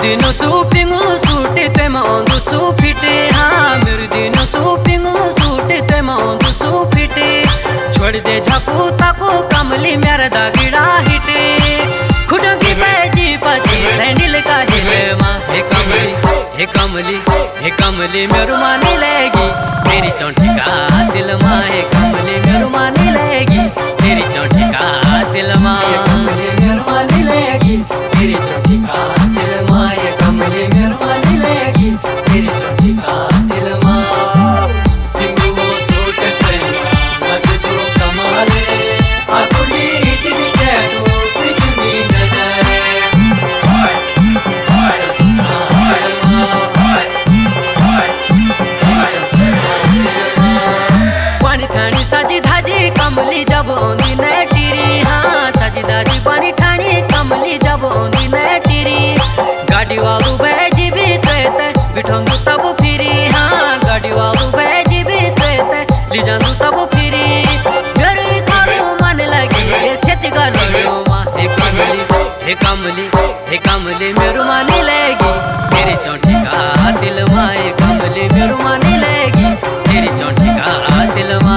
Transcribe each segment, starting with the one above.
दिनो सूपिंग सूटे ते मांदू सूफिटे हाँ मेरे दिनो सूपिंग सूटे ते मांदू सूफिटे छोड़ दे झाकू ताको कमली मेरा दागिड़ा हिटे खुदों की पैजी पसी सैंडल का हिले माँ हे कमली हे कमली मेरू मानी लेगी तेरी चौंठी का दिल माँ हे कमली मेरू मानी लेगी तेरी चौंठी का दिल माँ मेरू मानी लेगी तेरी चौंठी का दिल माँ ये कमली मेरू मानी लेगी तेरी चौंठी का दिल माँ साजी धाजी कमली जब ओंदी न टीरी हाँ साजी धाजी पानी ठाणी कमली जब ओंदी न टीरी गाड़ी वालू बैजी भी तेते बिठोंदू तब फिरी हाँ गाड़ी वालू बैजी भी तेते ली जांदू तब फिरी मेरे खारू मन लगी ये सेती गालो माँ हे कमली मेरू मानी लेगी तेरी चौंठी का दिल माँ हे कमली मेरू मानी लेगी तेरी चौंठी का दिल माँ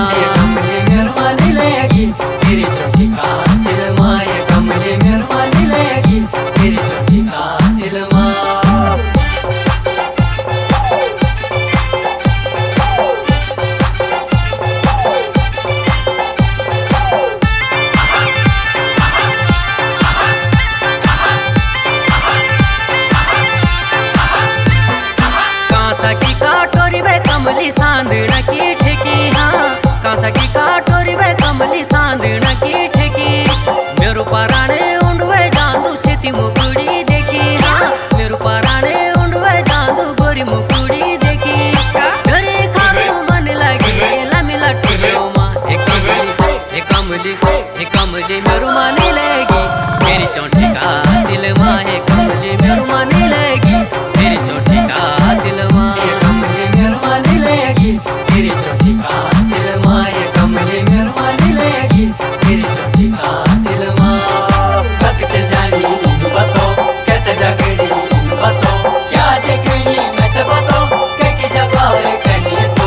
तेरी चौंठी का दिल माँ ये कमली मेरू मानी लेगी तेरी चौंठी का दिल माँ कांसा की काटोरी वे कमली सांदना की ठेकी हाँ कांसा की काटोरी वे कमली सांदना की ठेकी मेरू पराणे उंडवे जांदू सेती मुकुड़ी देखी हाँ मेरू पराणे उंडवे जांदू गोरी मुकुड़ी देखी घरे खारू मन लगी लमी लट्टू माँ हे कमली मेरू मानी लेगी तेरी चौंठी का दिल माँ हे कमली मेरू मानी लेगी तेरी चौंठी का दिल माँ हे कमली मेरू मानी लेगी तेरी चौंठी का दिल माँ हे कमली मेरू मानी लेगी तेरी चौंठी का दिल माँ कत से जानी बताओ कहते जगड़ी बताओ क्या देखनी मैं तो बताओ क्या जगह है कहनी तो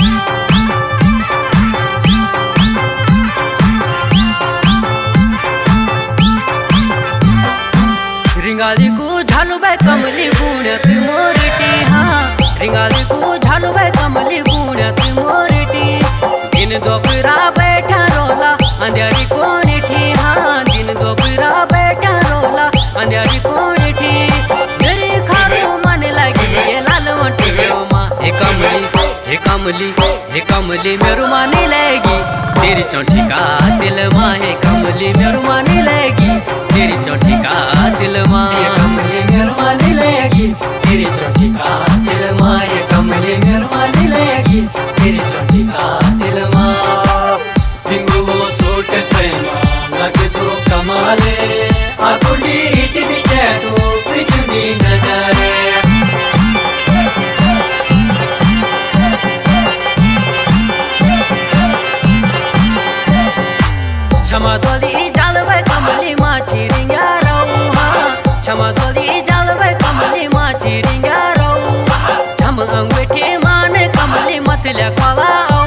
रिंगाली को झालू बे कमली बुणत मोरटी हाँ रिंगाली को झालू बे कमली बुणत मोरटी दिन दोपहरा बैठा रोला अंधेरी कोनी थी हाँ दिन दोपहरा बैठा रोला अंधेरी कोनी थी मेरी खारू मन लगी ये लाल वंटी माँ हे कमली मेरू मानी लेगी तेरी चौंठी का दिल माँ हे कमली मेरू मानी लेगी तेरी चौंठी का दिल माँ हे कमली मेरू मानी लेगी तेरी चौंठी का दिल माँ हे कमली मेरू मानी लेगी तेरी चौंठी का दिल माँ बिंगू वो सूट तेरा लगे तो कमाले आकुड़ी हिट दी चैतू पिछुनी नजारे क्षमा दोली जालवे कमली माँ चिरिंगा रौहा क्षमा दोली जालवे कमली माँ चिरिंगा रौहा छम अंगूठी माने कमली मतले खोला